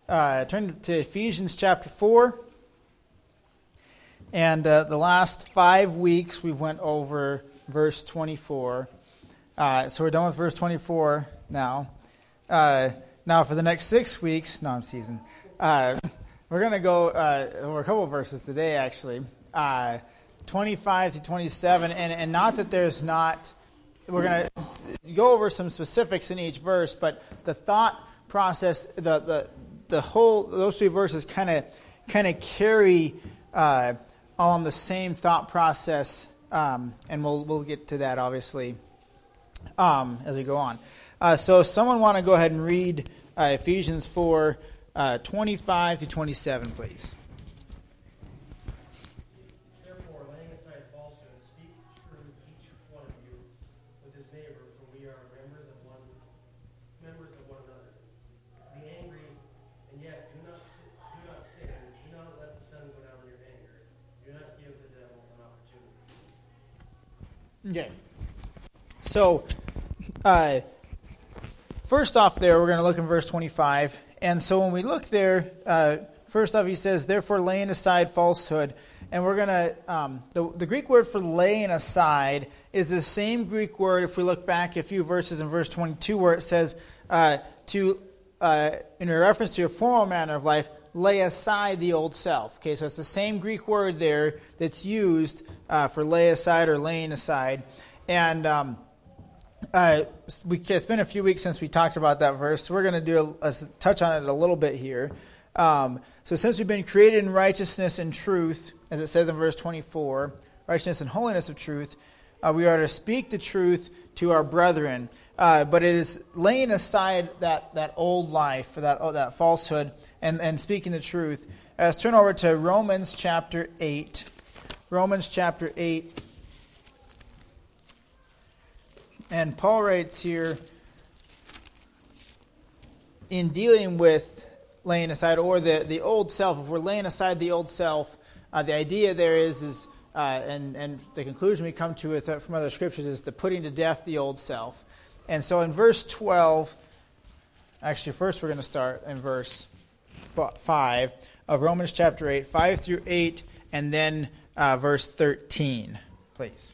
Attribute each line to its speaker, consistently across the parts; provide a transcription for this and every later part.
Speaker 1: turn to Ephesians chapter 4. And the last 5 weeks we've went over verse 24. So we're done with verse 24 now. Now for the next 6 weeks, no, I'm teasing. We're going to go over a couple of verses today, actually. 25 to 27. And not that there's not, we're going to go over some specifics in each verse, but the thought process, the whole, those 3 verses kind of carry on the same thought process, and we'll get to that obviously as we go on. So if someone want to go ahead and read Ephesians 4, 25 to 27, please.
Speaker 2: Therefore, laying aside falsehood, speak truth, each one of you, with his neighbor, for we are members of one another. Be angry, and yet do not sin. Do not let the sun go down in your anger. Do not give the devil an opportunity.
Speaker 1: Okay. So, first off there, we're going to look in verse 25. And so when we look there, first off he says, therefore laying aside falsehood. And we're going to, the Greek word for laying aside is the same Greek word, if we look back a few verses in verse 22, where it says, in reference to your former manner of life, lay aside the old self. Okay, so it's the same Greek word there that's used for lay aside or laying aside. And it's been a few weeks since we talked about that verse, so we're going to do a touch on it a little bit here. So since we've been created in righteousness and truth, as it says in verse 24, righteousness and holiness of truth, we are to speak the truth to our brethren. But it is laying aside that old life, or that falsehood, and speaking the truth. Let's turn over to Romans chapter 8. Romans chapter 8. And Paul writes here, in dealing with laying aside, or the old self, if we're laying aside the old self, the idea there is and the conclusion we come to with from other scriptures is the putting to death the old self. And so in verse 12, actually first we're going to start in verse 5 of Romans chapter 8, 5 through 8, and then verse 13, please.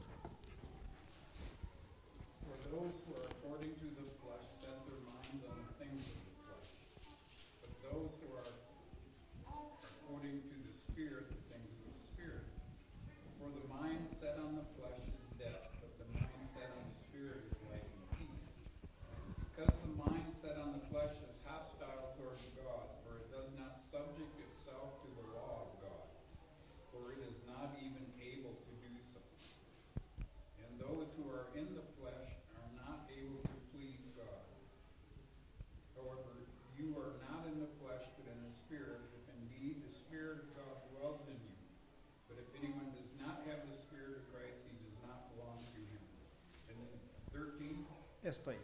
Speaker 1: Yes, please.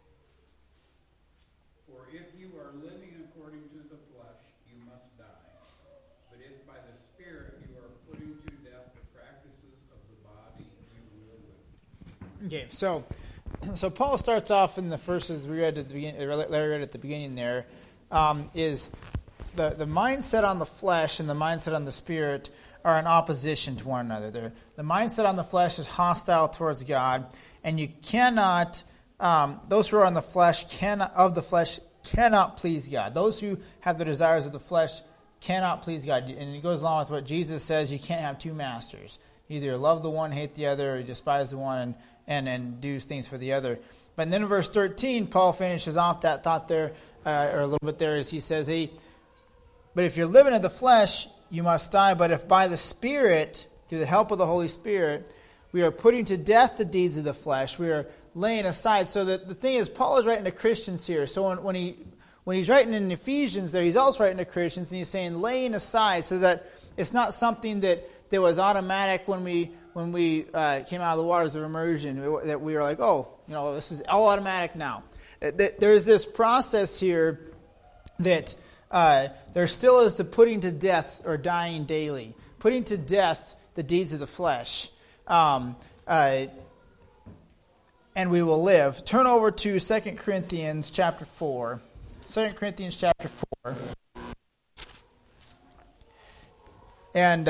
Speaker 3: For if you are living according to the flesh, you must die. But if by the Spirit you are putting to death the practices of the body, you will live.
Speaker 1: Okay, so Paul starts off in the verses we read at the beginning, Larry read at the beginning there, is the mindset on the flesh and the mindset on the Spirit are in opposition to one another. The mindset on the flesh is hostile towards God, and you cannot... those who are on the flesh cannot please God. Those who have the desires of the flesh cannot please God. And it goes along with what Jesus says, you can't have 2 masters. Either love the one, hate the other, or despise the one and do things for the other. But then in verse 13, Paul finishes off that thought there, or a little bit there, as he says, but if you're living in the flesh, you must die. But if by the Spirit, through the help of the Holy Spirit, we are putting to death the deeds of the flesh, we are laying aside. So the thing is, Paul is writing to Christians here. So when he's writing in Ephesians there, he's also writing to Christians, and he's saying laying aside, so that it's not something that was automatic when we came out of the waters of immersion, that we were like, oh, this is all automatic now. There's this process here that there still is the putting to death or dying daily, putting to death the deeds of the flesh. And we will live. Turn over to 2 Corinthians chapter 4. 2 Corinthians chapter 4. And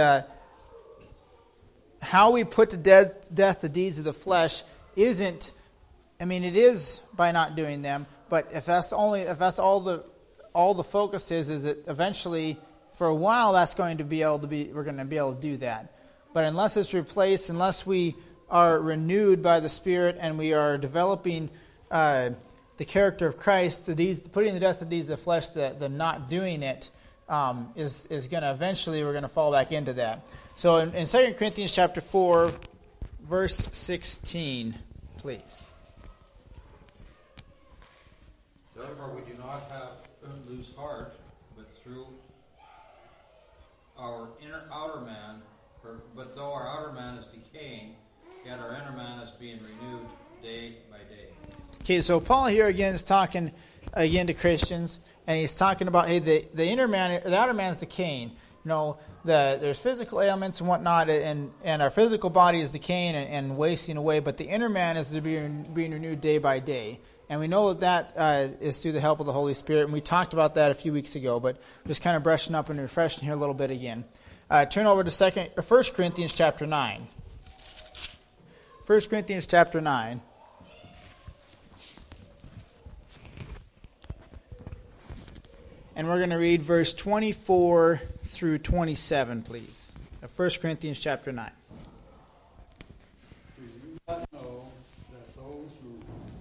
Speaker 1: how we put to death the deeds of the flesh isn't, I mean, it is by not doing them, but if that's all the focus is that eventually, for a while, we're going to be able to do that. But unless it's replaced, unless we are renewed by the Spirit and we are developing the character of Christ, putting to death the deeds of the flesh, the not doing it is going to eventually, we're going to fall back into that. So in 2 Corinthians chapter 4, verse 16, please.
Speaker 4: Therefore we do not lose heart, but through our outer man, but though our outer man is decaying, yet our inner man is being renewed day by day.
Speaker 1: Okay, so Paul here again is talking again to Christians, and he's talking about, hey, the inner man, the outer man is decaying. You know, there's physical ailments and whatnot, and our physical body is decaying and wasting away, but the inner man is being renewed day by day. And we know that is through the help of the Holy Spirit, and we talked about that a few weeks ago, but just kind of brushing up and refreshing here a little bit again. Turn over to 1 Corinthians chapter 9. 1 Corinthians chapter 9. And we're going to read verse 24 through 27, please. 1 Corinthians chapter 9.
Speaker 3: Do you not know that those who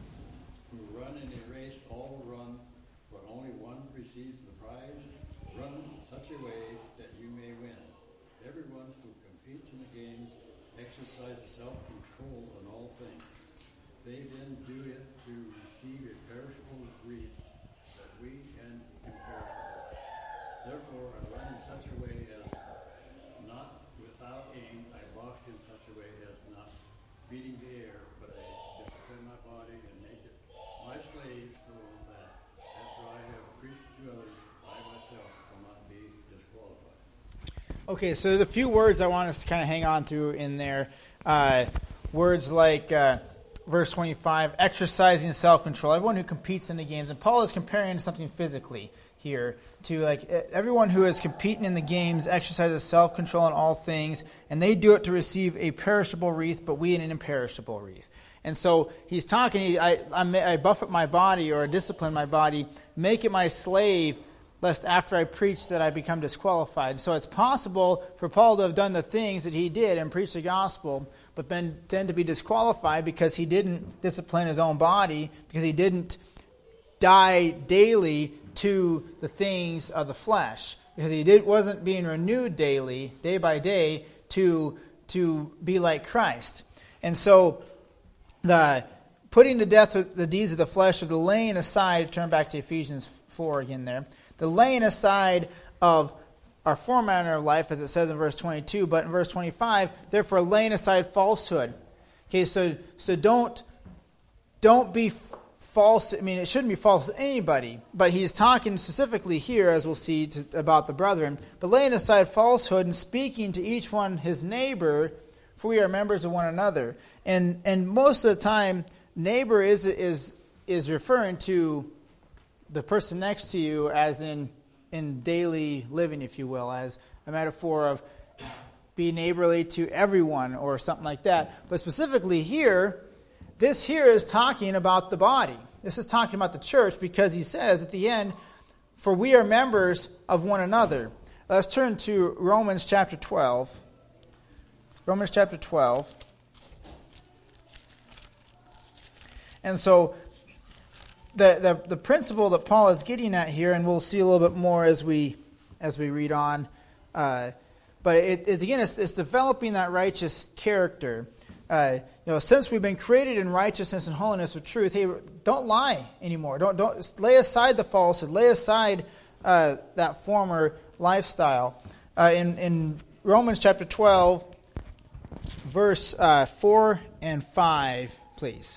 Speaker 3: run in a race all run, but only one receives the prize? Run in such a way that you may win. Everyone who competes in the games exercises self-control in all things. They then do it to receive a perishable wreath, but we an imperishable. Therefore, I run in such a way as not without aim. I box in such a way as not beating the air, but I discipline my body and make it my slave, so that after I have preached to others, I myself will not be disqualified.
Speaker 1: Okay, so there's a few words I want us to kind of hang on to in there. Words like verse 25, exercising self-control. Everyone who competes in the games, and Paul is comparing something physically here to like everyone who is competing in the games exercises self-control in all things, and they do it to receive a perishable wreath, but we in an imperishable wreath. And so he's talking, I buffet my body or discipline my body, make it my slave, lest after I preach that I become disqualified. So it's possible for Paul to have done the things that he did and preach the gospel, but then to be disqualified because he didn't discipline his own body, because he didn't die daily to the things of the flesh, because he wasn't being renewed daily, day by day, to be like Christ. And so the putting to death the deeds of the flesh, or the laying aside, turn back to Ephesians 4 again there, the laying aside of our former manner of life, as it says in verse 22, but in verse 25, therefore laying aside falsehood. Okay, so don't be false. I mean, it shouldn't be false to anybody, but he's talking specifically here, as we'll see, about the brethren. But laying aside falsehood and speaking to each one his neighbor, for we are members of one another. And most of the time, neighbor is referring to the person next to you, as in daily living, if you will, as a metaphor of be neighborly to everyone or something like that. But specifically here, this here is talking about the body. This is talking about the church, because he says at the end, for we are members of one another. Let's turn to Romans chapter 12. Romans chapter 12. And so the principle that Paul is getting at here, and we'll see a little bit more as we read on, but it's developing that righteous character. Since we've been created in righteousness and holiness of truth, hey, don't lie anymore. Don't lay aside the falsehood. Lay aside that former lifestyle. In Romans chapter 12, verse 4 and 5, please.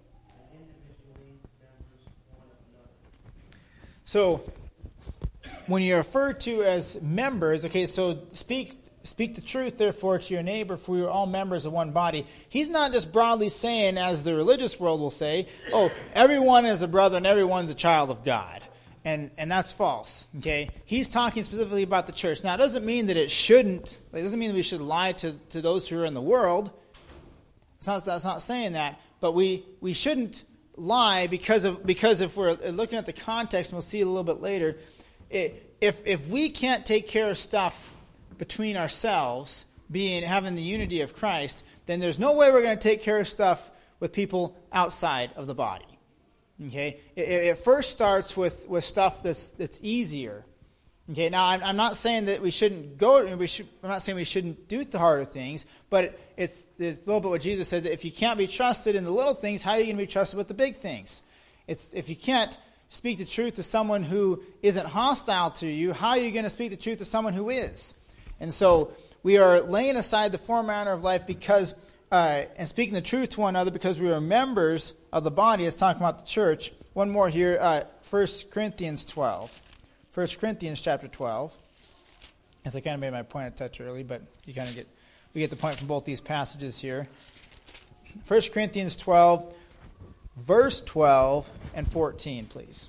Speaker 1: So, when you're referred to as members, okay, so speak the truth, therefore, to your neighbor, for we are all members of one body. He's not just broadly saying, as the religious world will say, oh, everyone is a brother and everyone's a child of God. And that's false, okay? He's talking specifically about the church. Now, it doesn't mean that it doesn't mean that we should lie to those who are in the world. That's not saying that. But we shouldn't lie because if we're looking at the context, and we'll see it a little bit later, if we can't take care of stuff between ourselves, having the unity of Christ, then there's no way we're going to take care of stuff with people outside of the body. Okay, it first starts with stuff that's easier. Okay, now I'm not saying that we shouldn't I'm not saying we shouldn't do the harder things, but it's a little bit what Jesus says. If you can't be trusted in the little things, how are you going to be trusted with the big things? If you can't speak the truth to someone who isn't hostile to you, how are you going to speak the truth to someone who is? And so we are laying aside the former manner of life and speaking the truth to one another because we are members of the body. It's talking about the church. One more here, 1 Corinthians 12. 1 Corinthians chapter 12. As I kind of made my point a touch early, but we get the point from both these passages here. 1 Corinthians 12, verse 12 and 14, please.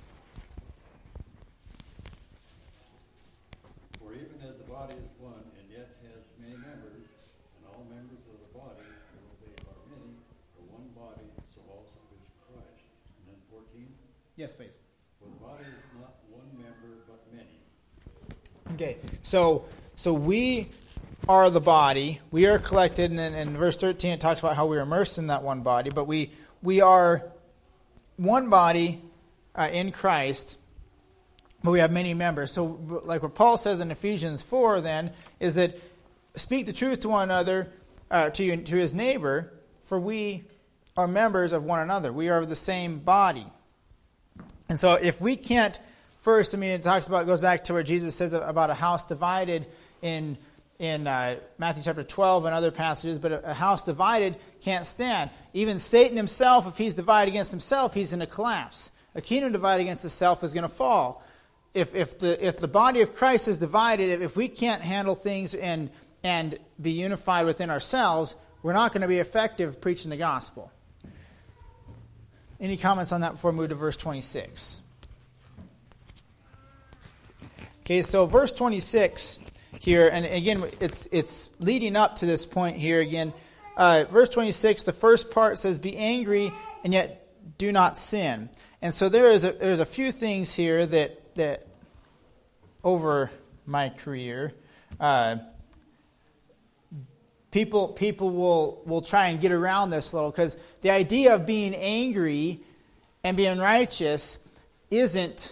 Speaker 3: For even as the body is one, and yet has many members, and all members of the body, though they are many, are one body, so also is Christ. And then 14.
Speaker 1: Yes, please.
Speaker 3: For the body is not one member, but many.
Speaker 1: Okay, so we are the body. We are collected, and in verse 13 it talks about how we are immersed in that one body, but we are one body in Christ, but we have many members. So like what Paul says in Ephesians 4 then, is that speak the truth to one another, to his neighbor, for we are members of one another. We are the same body. And so if we can't first, it goes back to where Jesus says about a house divided in Matthew chapter 12 and other passages, but a house divided can't stand. Even Satan himself, if he's divided against himself, he's going to collapse. A kingdom divided against itself is going to fall. If the body of Christ is divided, if we can't handle things and be unified within ourselves, we're not going to be effective preaching the gospel. Any comments on that before we move to verse 26? Okay, so verse 26 here, and again, it's leading up to this point here again. Verse 26, the first part says, "Be angry and yet do not sin." And so there's a few things here that over my career, people will try and get around this a little, because the idea of being angry and being righteous isn't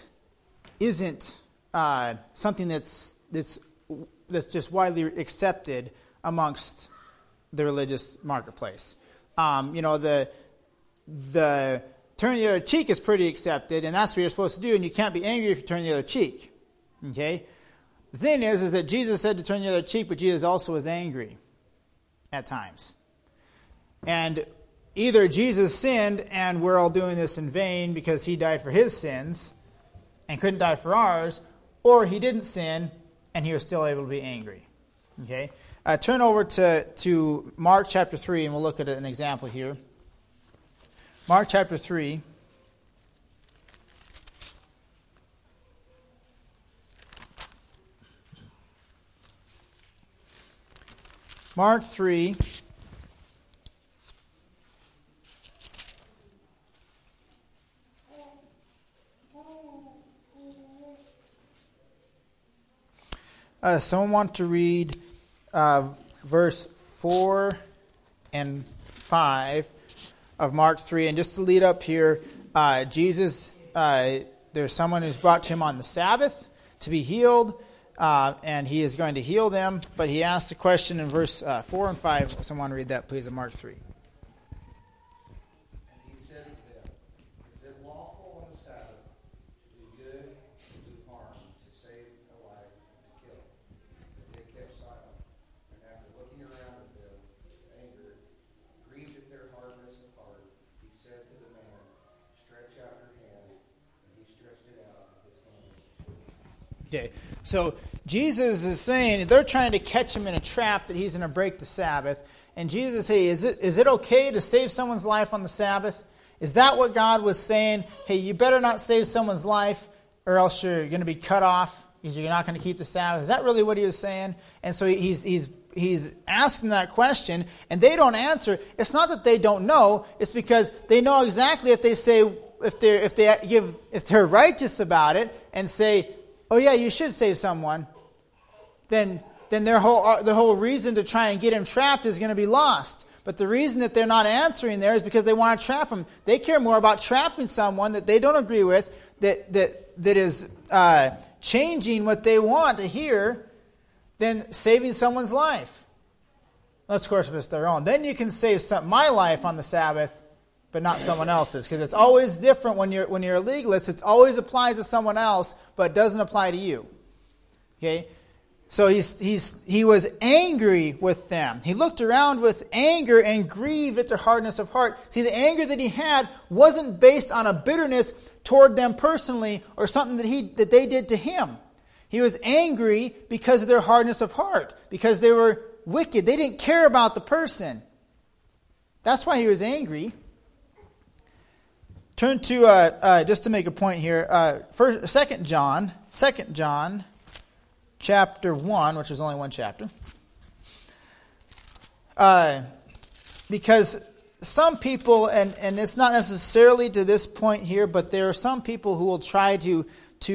Speaker 1: something that's just widely accepted amongst the religious marketplace. The turn the other cheek is pretty accepted, and that's what you're supposed to do, and you can't be angry if you turn the other cheek. Okay? The thing is that Jesus said to turn the other cheek, but Jesus also was angry at times. And either Jesus sinned and we're all doing this in vain because he died for his sins and couldn't die for ours, or he didn't sin and he was still able to be angry. Okay? Turn over to Mark chapter 3 and we'll look at an example here. Mark chapter 3. Mark 3. Someone want to read verse 4 and 5 of Mark 3. And just to lead up here, Jesus, there's someone who's brought to him on the Sabbath to be healed, and he is going to heal them. But he asks the question in verse 4 and 5. Someone read that, please, in Mark 3. Okay, so Jesus is saying, they're trying to catch him in a trap that he's going to break the Sabbath. And Jesus is saying, is it okay to save someone's life on the Sabbath? Is that what God was saying? Hey, you better not save someone's life or else you're going to be cut off because you're not going to keep the Sabbath. Is that really what he was saying? And so he's asking that question, and they don't answer. It's not that they don't know. It's because they know exactly if they say, if they're righteous about it and say, oh yeah, you should save someone, then the whole reason to try and get him trapped is going to be lost. But the reason that they're not answering there is because they want to trap him. They care more about trapping someone that they don't agree with, that is changing what they want to hear, than saving someone's life. Of course, if it's their own. Then you can save my life on the Sabbath, but not someone else's. Because it's always different when you're a legalist. It always applies to someone else, but it doesn't apply to you. Okay? So he was angry with them. He looked around with anger and grieved at their hardness of heart. See, the anger that he had wasn't based on a bitterness toward them personally or something that they did to him. He was angry because of their hardness of heart, because they were wicked. They didn't care about the person. That's why he was angry. Turn to, just to make a point here, 2 John chapter 1, which is only one chapter. Because some people, and it's not necessarily to this point here, but there are some people who will try to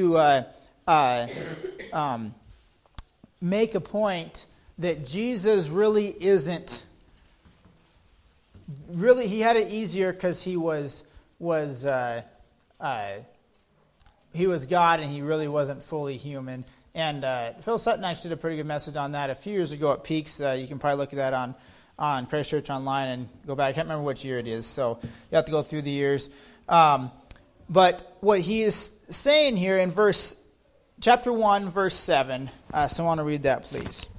Speaker 1: make a point that Jesus really isn't. Really, he had it easier because he was God and he really wasn't fully human. And Phil Sutton actually did a pretty good message on that a few years ago at Peaks. You can probably look at that on Christ Church Online and go back. I can't remember which year it is, so you have to go through the years. But what he is saying here in chapter 1, verse 7, so I want to read that, please.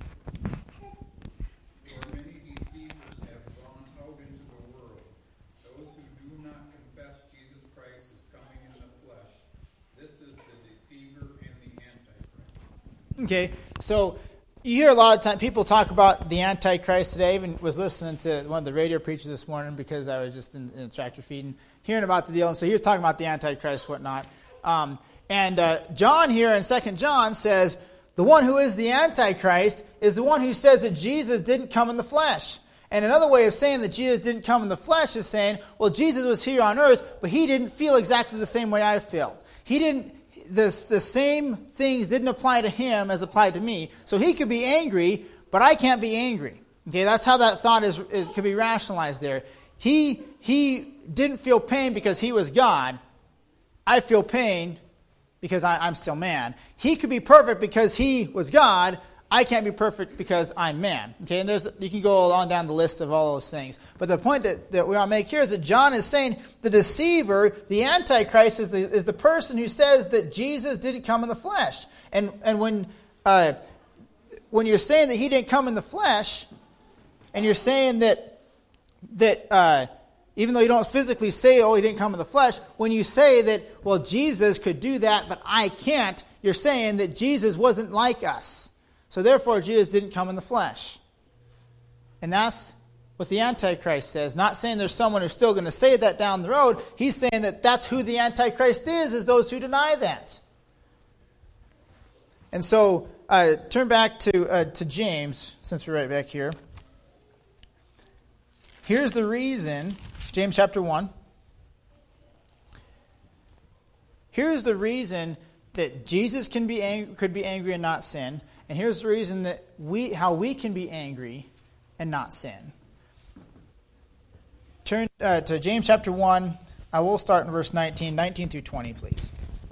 Speaker 5: For many deceivers have gone out into the world, those who do not confess Jesus Christ as coming in the flesh. This is the deceiver and the Antichrist.
Speaker 1: Okay, so you hear a lot of time people talk about the Antichrist today. I even was listening to one of the radio preachers this morning because I was just in the tractor feed and hearing about the deal. And so he was talking about the Antichrist, whatnot. And John here in 2 John says, the one who is the Antichrist is the one who says that Jesus didn't come in the flesh. And another way of saying that Jesus didn't come in the flesh is saying, well, Jesus was here on earth, but he didn't feel exactly the same way I feel. The same things didn't apply to him as applied to me. So he could be angry, but I can't be angry. Okay, that's how that thought could be rationalized there. He didn't feel pain because he was God. I feel pain because I'm still man. He could be perfect because he was God. I can't be perfect because I'm man. Okay, and you can go along down the list of all those things. But the point that we want to make here is that John is saying the deceiver, the Antichrist, is the person who says that Jesus didn't come in the flesh. And when you're saying that he didn't come in the flesh, and you're saying that even though you don't physically say, oh, he didn't come in the flesh, when you say that, well, Jesus could do that, but I can't, you're saying that Jesus wasn't like us. So therefore, Jesus didn't come in the flesh. And that's what the Antichrist says. Not saying there's someone who's still going to say that down the road. He's saying that that's who the Antichrist is those who deny that. And so, turn back to James, since we're right back here. Here's the reason, James chapter 1. Here's the reason that Jesus could be angry and not sin. And here's the reason that how we can be angry and not sin. Turn to James chapter 1. I will start in verse 19 through 20, please.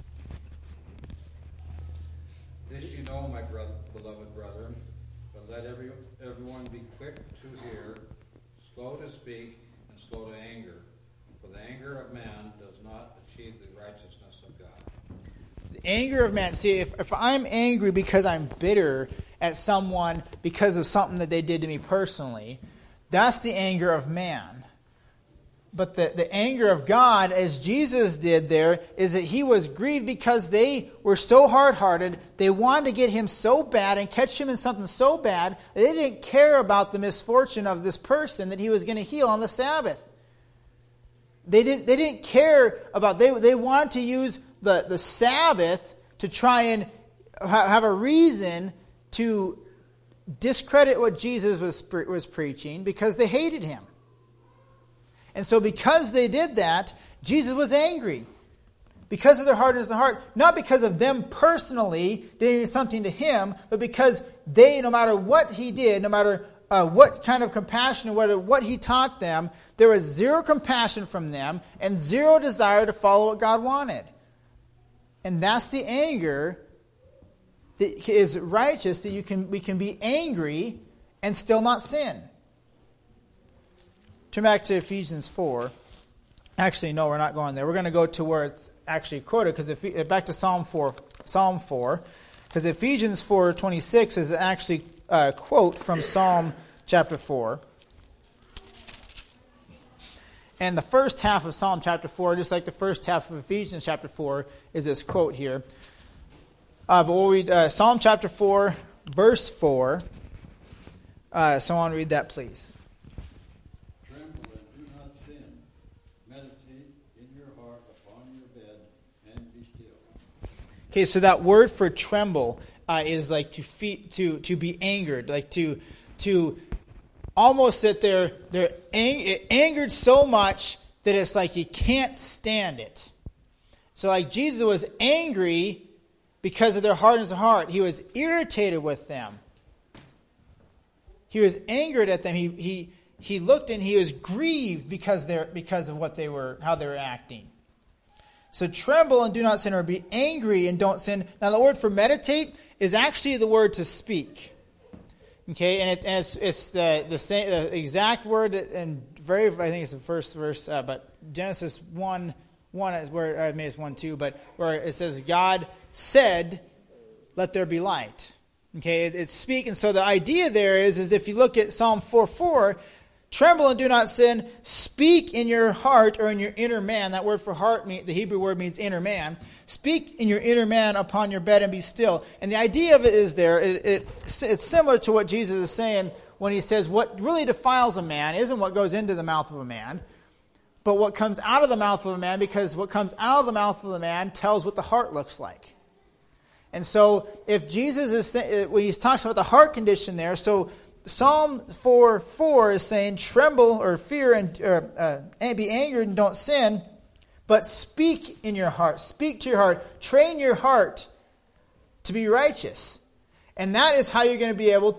Speaker 4: This you know, my beloved brethren, but let everyone be quick to hear, slow to speak, and slow to anger. For the anger of man does not achieve the righteousness of God.
Speaker 1: The anger of man. See, if I'm angry because I'm bitter at someone because of something that they did to me personally, that's the anger of man. But the anger of God, as Jesus did there, is that he was grieved because they were so hard-hearted. They wanted to get him so bad and catch him in something so bad that they didn't care about the misfortune of this person that he was going to heal on the Sabbath. They didn't care about, they wanted to use the Sabbath to try and have a reason to discredit what Jesus was preaching because they hated him. And so because they did that, Jesus was angry. Because of their hardness of heart. Not because of them personally doing something to him, but because they, no matter what he did, no matter what kind of compassion, what he taught them, there was zero compassion from them and zero desire to follow what God wanted. And that's the anger that is righteous, that we can be angry and still not sin. Turn back to Ephesians 4. Actually, no, we're not going there. We're going to go to where it's actually quoted, because back to Psalm 4, because Ephesians 4:26 is actually a quote from Psalm chapter 4. And the first half of Psalm chapter 4, just like the first half of Ephesians chapter 4, is this quote here. But we'll read Psalm chapter 4, verse 4. Someone read that, please. Okay, so that word for tremble is like to be angered, like to almost that they're angered so much that it's like you can't stand it. So like Jesus was angry because of their hardness of heart. He was irritated with them. He was angered at them. He looked and he was grieved because of what they were, how they were acting. So tremble and do not sin, or be angry and don't sin. Now the word for meditate is actually the word to speak. Okay, and it's the same, the exact word, and I think it's the first verse, but Genesis 1 is where, maybe it's 1:2, but where it says God said, "Let there be light." Okay, it's speak, and so the idea there is if you look at Psalm 4:4. Tremble and do not sin. Speak in your heart, or in your inner man. That word for heart, the Hebrew word means inner man. Speak in your inner man upon your bed and be still. And the idea of it is there. It's similar to what Jesus is saying when he says what really defiles a man isn't what goes into the mouth of a man, but what comes out of the mouth of a man, because what comes out of the mouth of the man tells what the heart looks like. And so if Jesus is, when he talks about the heart condition there, so Psalm 4:4 is saying, tremble or fear and be angered and don't sin, but speak in your heart. Speak to your heart. Train your heart to be righteous. And that is how we are going to be able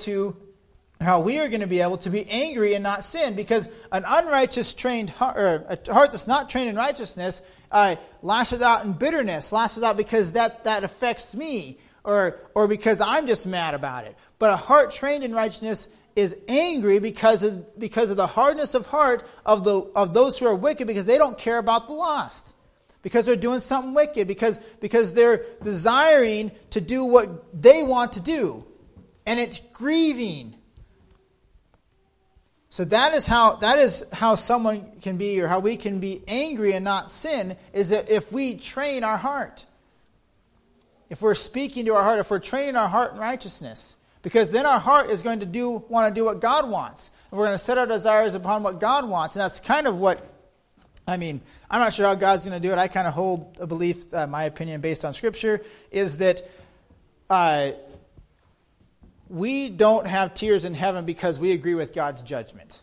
Speaker 1: to be angry and not sin. Because an unrighteous trained heart, or a heart that's not trained in righteousness, lashes out in bitterness, lashes out because that affects me, or because I'm just mad about it. But a heart trained in righteousness is angry because of the hardness of heart of those who are wicked, because they don't care about the lost, because they're doing something wicked, because they're desiring to do what they want to do, and it's grieving. So that is how someone can be, or how we can be angry and not sin, is that if we train our heart. If we're speaking to our heart, if we're training our heart in righteousness, because then our heart is going to want to do what God wants. And we're going to set our desires upon what God wants. And that's kind of what, I'm not sure how God's going to do it. I kind of hold a belief, my opinion based on Scripture, is that we don't have tears in heaven because we agree with God's judgment.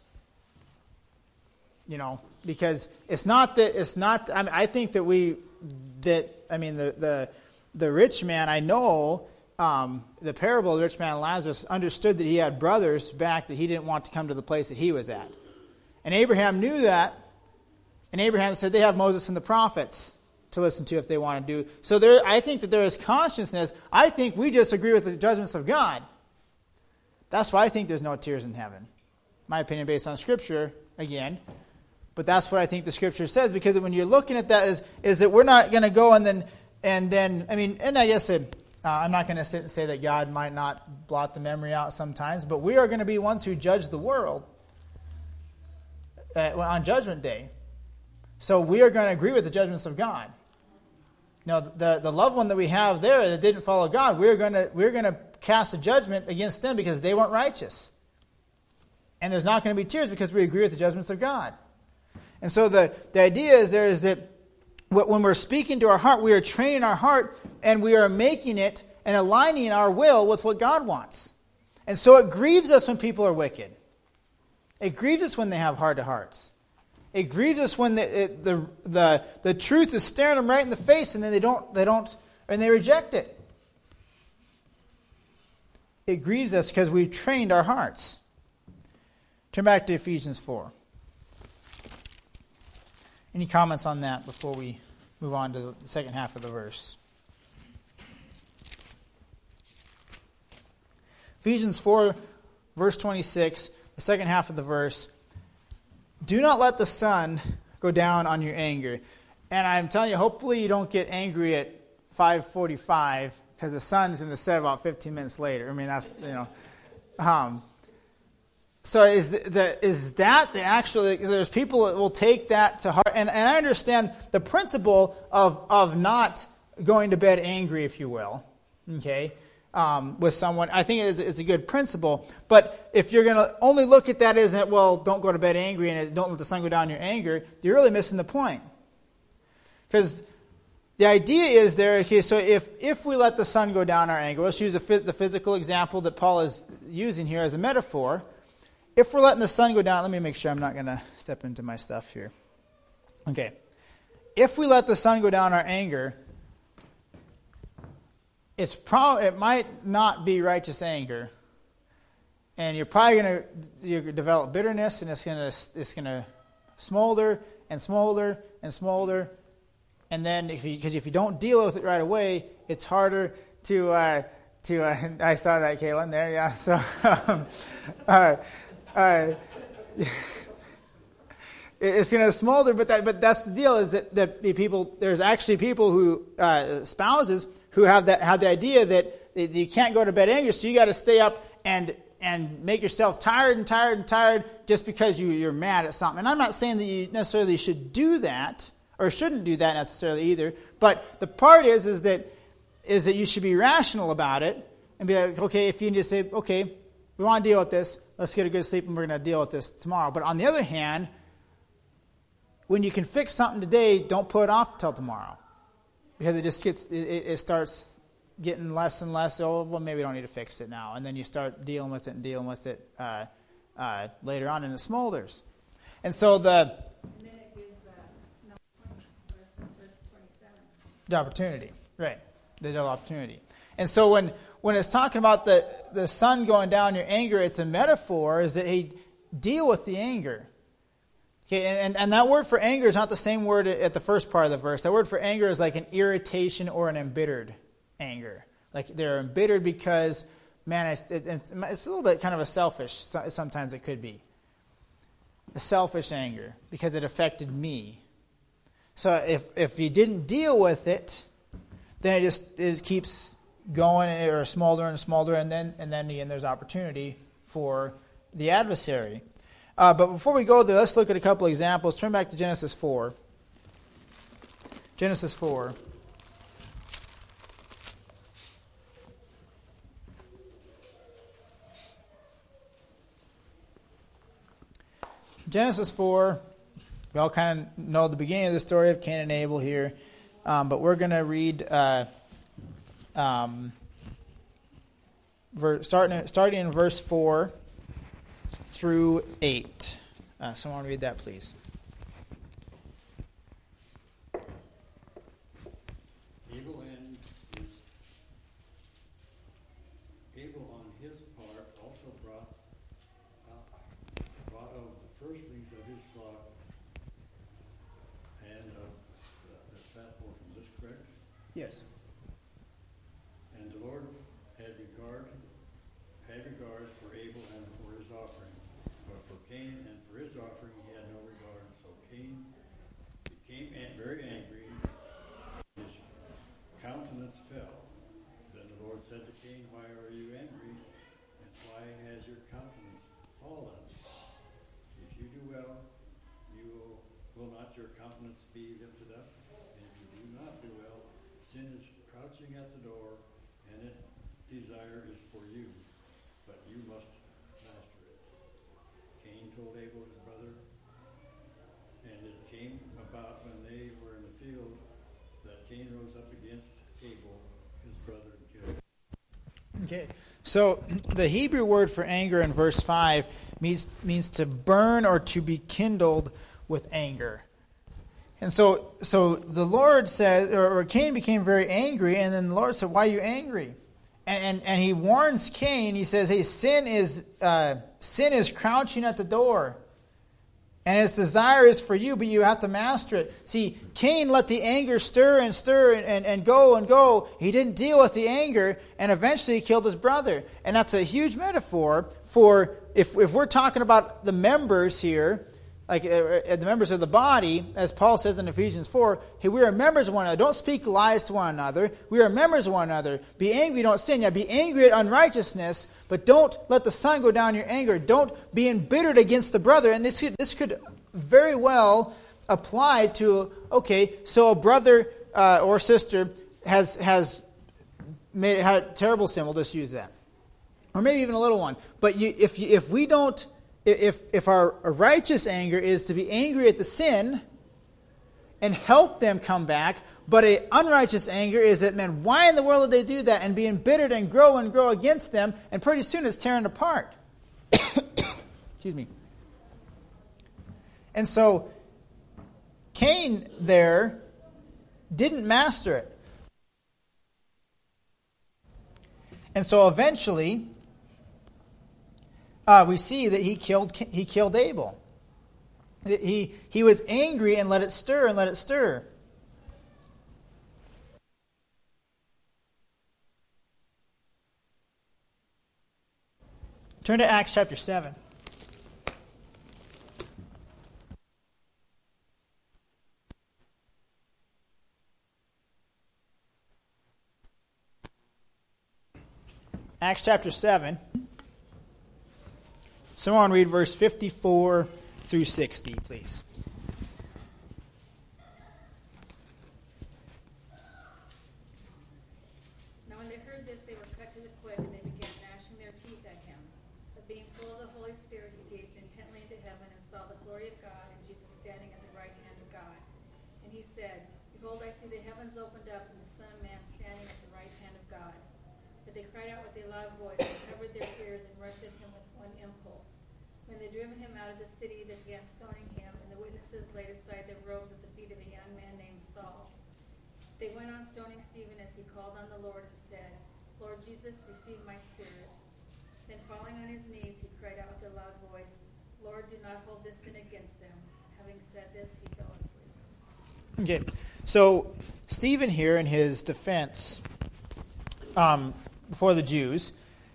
Speaker 1: Because I think that the rich man, I know, the parable of the rich man and Lazarus, understood that he had brothers back that he didn't want to come to the place that he was at. And Abraham knew that. And Abraham said, they have Moses and the prophets to listen to if they want to do. So I think that there is consciousness. I think we just agree with the judgments of God. That's why I think there's no tears in heaven. My opinion based on Scripture, again. But that's what I think the Scripture says, because when you're looking at that is that we're not going to go and I guess I'm not going to sit and say that God might not blot the memory out sometimes, but we are going to be ones who judge the world on Judgment Day. So we are going to agree with the judgments of God. Now, the loved one that we have there that didn't follow God, we're going to cast a judgment against them because they weren't righteous. And there's not going to be tears because we agree with the judgments of God. And so the idea is that when we're speaking to our heart, we are training our heart and we are making it and aligning our will with what God wants. And so it grieves us when people are wicked. It grieves us when they have heart-to-hearts. It grieves us when the truth is staring them right in the face and then they reject it. It grieves us because we've trained our hearts. Turn back to Ephesians 4. Any comments on that before we move on to the second half of the verse? Ephesians 4, verse 26, the second half of the verse. Do not let the sun go down on your anger. And I'm telling you, hopefully you don't get angry at 5:45 because the sun's going to set about 15 minutes later. I mean, that's, So is that the actual? There's people that will take that to heart, and I understand the principle of not going to bed angry, if you will, okay, with someone. I think it's a good principle. But if you're going to only look at that as, well, don't go to bed angry and don't let the sun go down your anger, you're really missing the point. Because the idea is there. Okay, so if we let the sun go down our anger, let's use the physical example that Paul is using here as a metaphor. If we're letting the sun go down, let me make sure I'm not going to step into my stuff here. Okay. If we let the sun go down our anger, it might not be righteous anger. And you're probably going to develop bitterness, and it's going to smolder and smolder and smolder. And then if you don't deal with it right away, it's harder to I saw that, Kaylin, there, yeah. So it's going to smolder, but that's the deal. Is that people? There's actually people who spouses who have the idea that you can't go to bed angry, so you got to stay up and make yourself tired and tired and tired just because you're mad at something. And I'm not saying that you necessarily should do that or shouldn't do that necessarily either. But the part is that you should be rational about it and be like, okay, if you need to say, okay, we want to deal with this. Let's get a good sleep and we're going to deal with this tomorrow. But on the other hand, when you can fix something today, don't put it off until tomorrow. Because it starts getting less and less. Oh, well, maybe we don't need to fix it now. And then you start dealing with it later on, and it smolders. And so
Speaker 6: And then it gives verse 27.
Speaker 1: The opportunity, right. The opportunity. And so when it's talking about the sun going down your anger, it's a metaphor, is that, hey, deal with the anger. Okay, and that word for anger is not the same word at the first part of the verse. That word for anger is like an irritation or an embittered anger. Like they're embittered because, man, it's a little bit kind of a selfish, sometimes it could be. A selfish anger because it affected me. So if you didn't deal with it, then it keeps going or smoldering and smoldering, and then again there's opportunity for the adversary. But before we go there, let's look at a couple examples. Turn back to Genesis 4. Genesis 4. Genesis 4, we all kind of know the beginning of the story of Cain and Abel here, but we're going to read starting in verse 4 through 8. Someone read that, please.
Speaker 3: Abel on his part also brought of the firstlings of his flock and of the fat portion. Is this correct?
Speaker 1: Yes.
Speaker 3: And the Lord had regard for Abel and for his offering, but for Cain and for his offering he had no regard. So Cain became very angry, his countenance fell. Then the Lord said to Cain, "Why are you angry, and why has your countenance fallen? If you do well, you will will not your countenance be lifted up? And if you do not do well, sin is crouching at the door, and its desire is for you, but you must master it. Cain told Abel his brother, and it came about when they were in the field that Cain rose up against Abel, his brother, and killed him.
Speaker 1: Okay, so the Hebrew word for anger in verse 5 means to burn or to be kindled with anger. And so the Lord said, or Cain became very angry, and then the Lord said, why are you angry? And he warns Cain, he says, hey, sin is crouching at the door. And its desire is for you, but you have to master it. See, Cain let the anger stir and go. He didn't deal with the anger, and eventually he killed his brother. And that's a huge metaphor for, if we're talking about the members here, like the members of the body, as Paul says in Ephesians 4, hey, we are members of one another. Don't speak lies to one another. We are members of one another. Be angry, don't sin. Yeah, be angry at unrighteousness, but don't let the sun go down your anger. Don't be embittered against the brother. And this could very well apply to, okay, so a brother or sister has had a terrible sin. We'll just use that. Or maybe even a little one. But if our righteous anger is to be angry at the sin and help them come back, but an unrighteous anger is that, man, why in the world did they do that? And be embittered and grow against them, and pretty soon it's tearing apart. Excuse me. And so Cain there didn't master it. And so eventually we see that he killed Abel. He was angry and let it stir. Turn to Acts chapter 7. Acts chapter 7. Someone read verse 54 through 60, please.
Speaker 6: Now when they heard this, they were cut to the quick, and they began gnashing their teeth at him. But being full of the Holy Spirit, he gazed intently into heaven and saw the glory of God and Jesus standing at the right hand of God. And he said, Behold, I see the heavens opened up and the Son of Man standing at the right hand of God. But they cried out with a loud voice and covered their ears and rushed at him with one impulse. When they driven him out of the city, they began stoning him, and the witnesses laid aside their robes at the feet of a young man named Saul. They went on stoning Stephen as he called on the Lord and said, Lord Jesus, receive my spirit. Then falling on his knees, he cried out with a loud voice, Lord, do not hold this sin against them. Having said this, he fell asleep.
Speaker 1: Okay, so Stephen here in his defense before the Jews,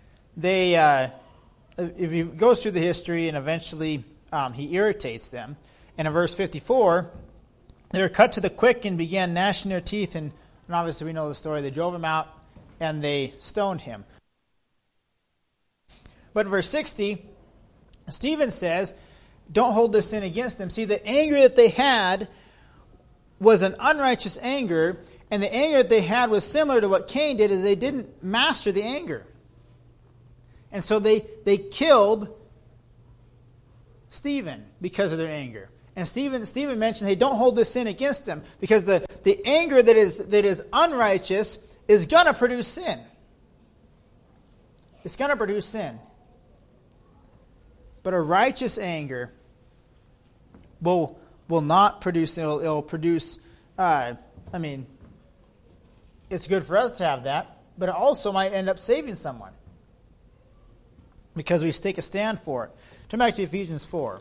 Speaker 1: if he goes through the history and eventually he irritates them. And in verse 54, they were cut to the quick and began gnashing their teeth. And obviously we know the story. They drove him out and they stoned him. But in verse 60, Stephen says, don't hold this sin against them. See, the anger that they had was an unrighteous anger. And the anger that they had was similar to what Cain did, is they didn't master the anger. And so they killed Stephen because of their anger. And Stephen mentioned, hey, don't hold this sin against them, because the anger that is unrighteous is going to produce sin. It's going to produce sin. But a righteous anger will not produce, it'll produce, it's good for us to have that, but it also might end up saving someone, because we take a stand for it. Turn back to Ephesians 4.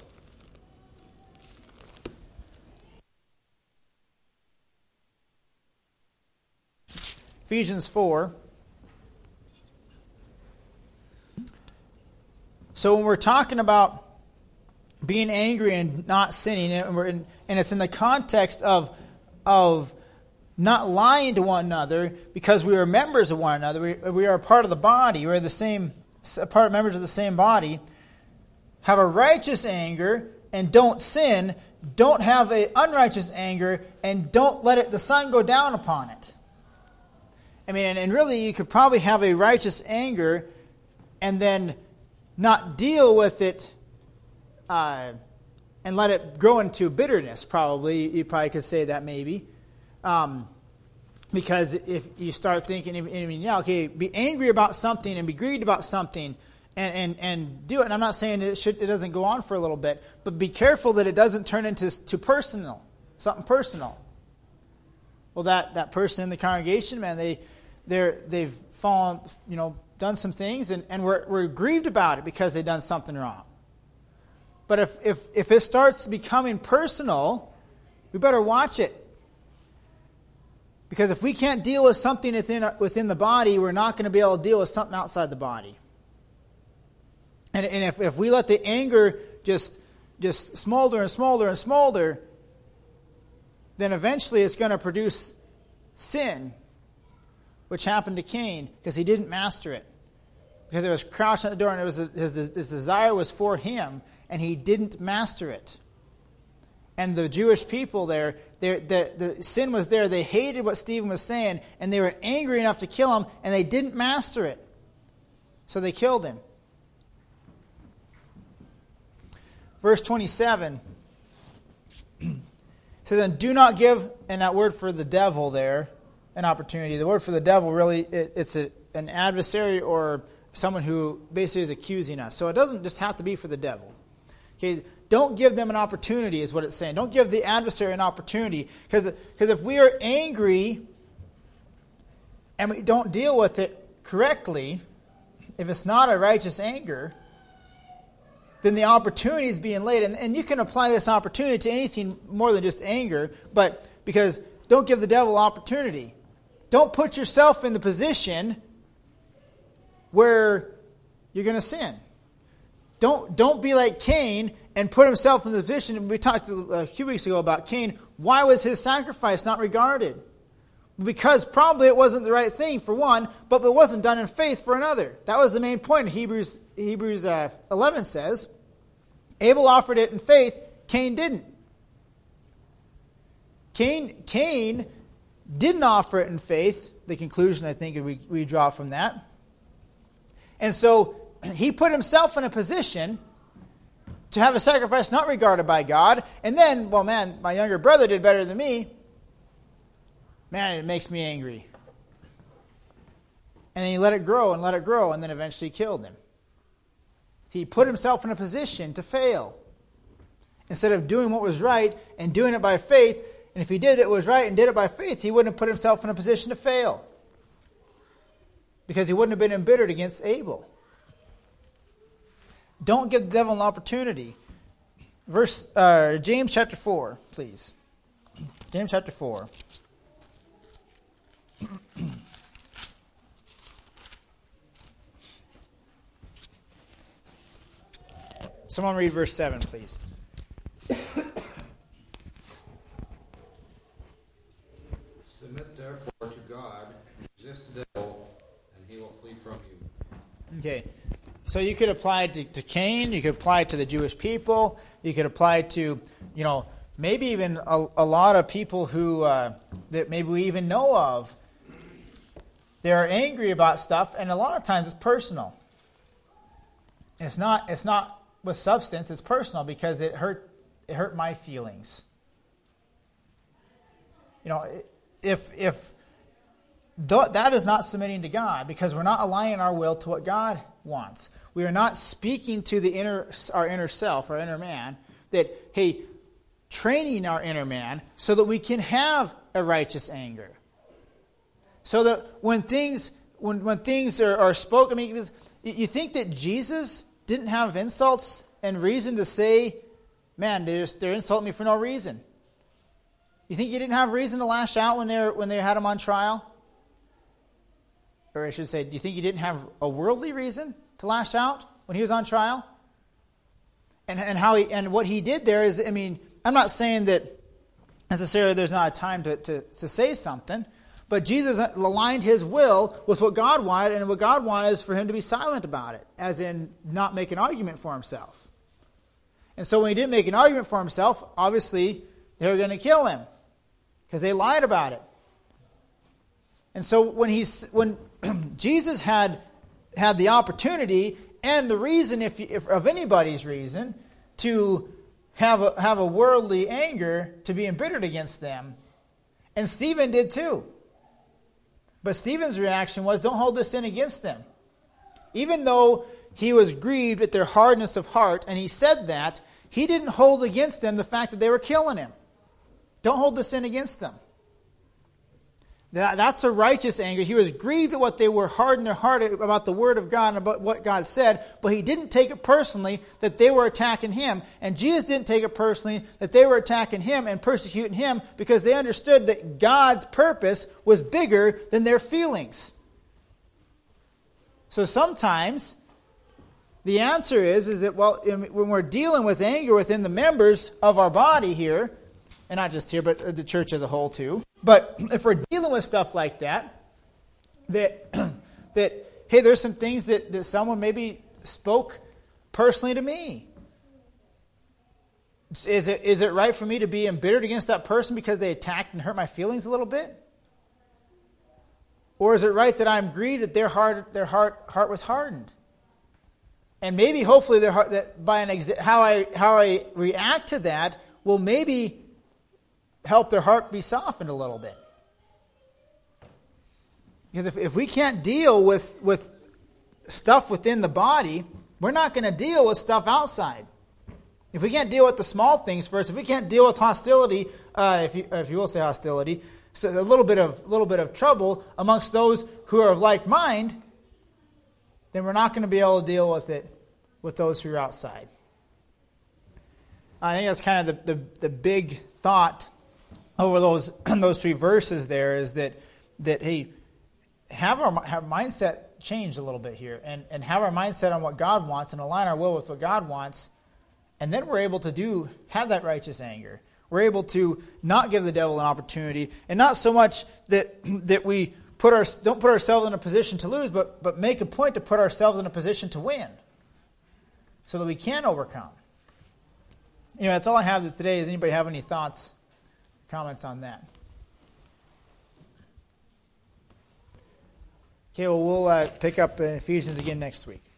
Speaker 1: Ephesians 4. So when we're talking about being angry and not sinning, and it's in the context of not lying to one another, because we are members of one another, we are a part of the body, we're members of the same body, have a righteous anger and don't sin, don't have an unrighteous anger, and don't let the sun go down upon it. I mean, and really you could probably have a righteous anger and then not deal with it and let it grow into bitterness, probably. You probably could say that maybe. Because if you start thinking, be angry about something and be grieved about something and do it. And I'm not saying it doesn't go on for a little bit, but be careful that it doesn't turn into something personal. Well, that person in the congregation, man, they've fallen, done some things, and we're grieved about it because they've done something wrong. But if it starts becoming personal, we better watch it. Because if we can't deal with something within the body, we're not going to be able to deal with something outside the body. And if we let the anger just smolder and smolder and smolder, then eventually it's going to produce sin, which happened to Cain because he didn't master it. Because it was crouched at the door and his desire was for him, and he didn't master it. And the Jewish people there, the sin was there. They hated what Stephen was saying, and they were angry enough to kill him, and they didn't master it. So they killed him. Verse 27 says, "And do not give," and that word for the devil there, an opportunity. The word for the devil really, it's an adversary or someone who basically is accusing us. So it doesn't just have to be for the devil. Okay, don't give them an opportunity is what it's saying. Don't give the adversary an opportunity. Because if we are angry and we don't deal with it correctly, if it's not a righteous anger, then the opportunity is being laid. And you can apply this opportunity to anything more than just anger, but because don't give the devil opportunity. Don't put yourself in the position where you're going to sin. Don't be like Cain and put himself in the position. We talked a few weeks ago about Cain. Why was his sacrifice not regarded? Because probably it wasn't the right thing for one, but it wasn't done in faith for another. That was the main point. Hebrews 11 says, Abel offered it in faith, Cain didn't. Cain didn't offer it in faith. The conclusion, I think, we draw from that. And so he put himself in a position to have a sacrifice not regarded by God. And then, well, man, my younger brother did better than me. Man, it makes me angry. And then he let it grow, and then eventually killed him. He put himself in a position to fail. Instead of doing what was right and doing it by faith, and if he did it was right and did it by faith, he wouldn't have put himself in a position to fail. Because he wouldn't have been embittered against Abel. Don't give the devil an opportunity. James chapter 4, please. James chapter 4. Someone read verse 7, please.
Speaker 4: Submit therefore to God, resist the devil, and he will flee from you.
Speaker 1: Okay. So you could apply it to Cain, you could apply it to the Jewish people, you could apply it to, maybe even a lot of people who that maybe we even know of. They're angry about stuff, and a lot of times it's personal. It's not with substance, it's personal because it hurt my feelings. If that is not submitting to God, because we're not aligning our will to what God wants. We are not speaking to our inner self, our inner man, that, hey, training our inner man so that we can have a righteous anger. So that when things are spoken, you think that Jesus didn't have insults and reason to say, man, they're insulting me for no reason. You think he didn't have reason to lash out when they had him on trial? Or I should say, do you think he didn't have a worldly reason to lash out when he was on trial? And what he did there is, I'm not saying that necessarily there's not a time to say something, but Jesus aligned his will with what God wanted, and what God wanted is for him to be silent about it, as in not make an argument for himself. And so when he didn't make an argument for himself, obviously they were going to kill him because they lied about it. And so when Jesus had the opportunity and the reason, if of anybody's reason, to have a worldly anger, to be embittered against them, and Stephen did too. But Stephen's reaction was, don't hold this sin against them. Even though he was grieved at their hardness of heart, and he said that, he didn't hold against them the fact that they were killing him. Don't hold the sin against them. That's a righteous anger. He was grieved at what they were hard in their heart about the Word of God and about what God said, but he didn't take it personally that they were attacking him. And Jesus didn't take it personally that they were attacking him and persecuting him because they understood that God's purpose was bigger than their feelings. So sometimes the answer is that, well, when we're dealing with anger within the members of our body here, and not just here, but the church as a whole too. But if we're dealing with stuff like that hey, there's some things that someone maybe spoke personally to me. Is it right for me to be embittered against that person because they attacked and hurt my feelings a little bit? Or is it right that I'm grieved that their heart was hardened? And maybe, hopefully, their heart, that by how I react to that will maybe help their heart be softened a little bit. Because if we can't deal with stuff within the body, we're not going to deal with stuff outside. If we can't deal with the small things first, if we can't deal with hostility, if you will say hostility, so a little bit of trouble amongst those who are of like mind, then we're not going to be able to deal with it with those who are outside. I think that's kind of the big thought over those three verses there, is that hey, have mindset changed a little bit here, and have our mindset on what God wants and align our will with what God wants, and then we're able to have that righteous anger. We're able to not give the devil an opportunity, and not so much that we don't put ourselves in a position to lose, but make a point to put ourselves in a position to win, so that we can overcome. That's all I have today. Does anybody have any thoughts, comments on that? Okay, well, we'll pick up Ephesians again next week.